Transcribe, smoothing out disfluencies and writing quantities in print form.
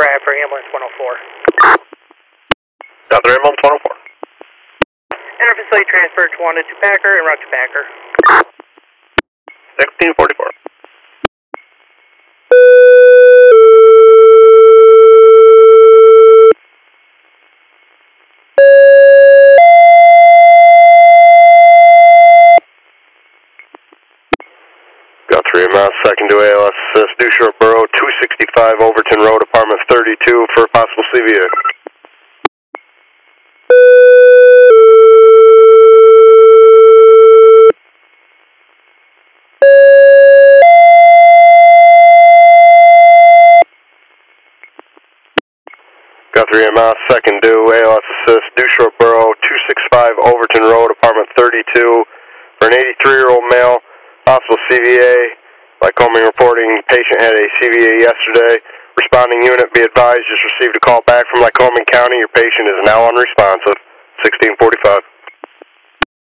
drive for ambulance 104. Got the ambulance 104. Inter-facility transfer 1 to Packer and route to Packer. 1644. Got 3 miles, second to ALS assist, due short borough, 265 Overton Road, apartment 32 for possible CVA. Got 3 miles, second due, ALS assist, due short borough, 265 Overton Road, apartment 32 for an 83-year-old male. Possible CVA, Lycoming reporting patient had a CVA yesterday. Responding unit, be advised, just received a call back from Lycoming County. Your patient is now unresponsive. 1645.